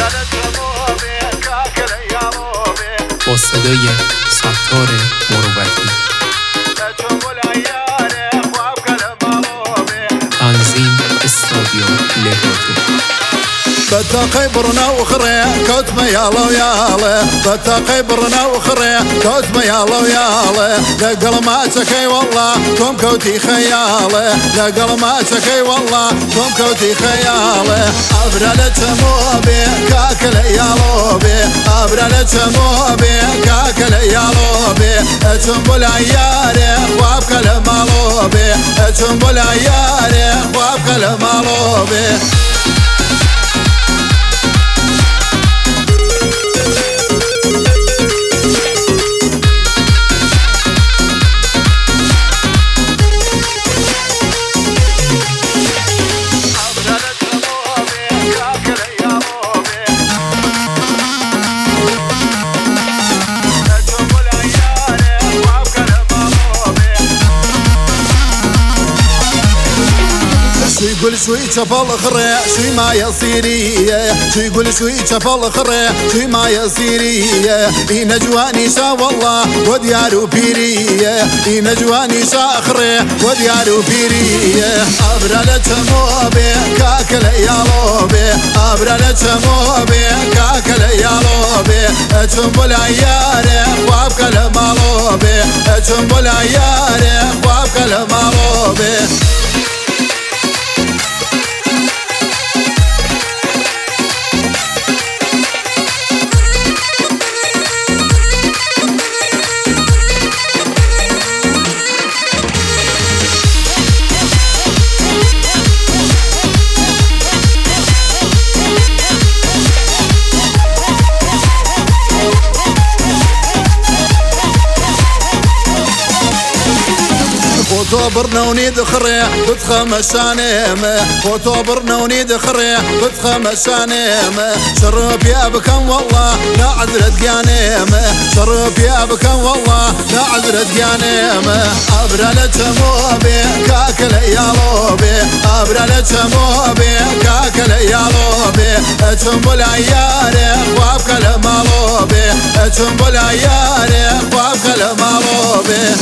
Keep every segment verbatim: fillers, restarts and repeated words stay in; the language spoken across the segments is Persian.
با صدای ستار مروتی، تنظیم استادیو لهاتو. بتاقي برنا وخري كوت ما يالا ويالا بتاقي برنا وخري كوت ما يالا ويالا لقل ما تكي والله كم كوتي خياله لقل ما تكي والله كم كوتي خياله أبرد تموبي كاكل يالوبي أبرد تموبي كاكل يالوبي تنبل عياري وابك المالوبي تنبل عياري وابك المالوبي. شو يقول شوي شفال خري شوي ما يصيري شو يقول شوي شفال خري شوي ما يصيري إنا جواني شا والله وديارو بيري إنا جواني شا خري وديارو بيري أبرد تموبي كاكل يالوبي أبرد تموبي كاكل يالوبي تنبل عياري وابك المالوبي تنبل عياري وابك المالوبي. فوتو برنوني دخري بتخم سانيم فوتو برنوني دخري بتخم سانيم شرب يا بكم والله لا عذرت قيانيم شرب يا بكم والله لا عذرت قيانيم أبرد تموبي كاكل يالوبي أبرد تموبي كاكل يالوبي تنبل عياري وابك المالوبي تنبل عياري وابك المالوبي.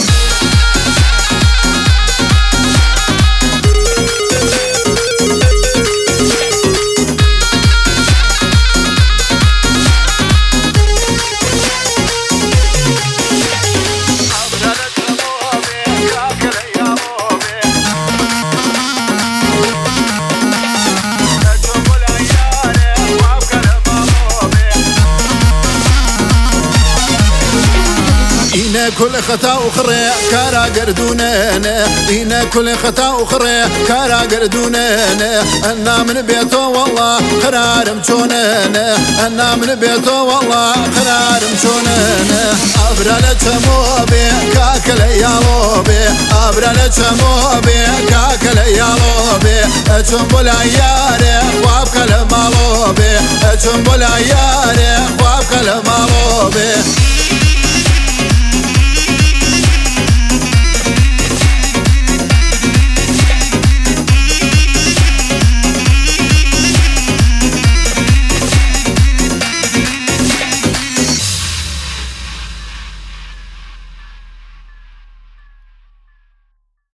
إنا كل خطا أخرى كارا قردوننا إنا كل خطا أخرى كارا قردوننا أنا من بيته والله قرار مشوننا أنا من بيته والله قرار مشوننا أبرد تموبي كاكل يالوبي أبرد تموبي كاكل يالوبي تنبل عياري وابك المالوبي تنبل عياري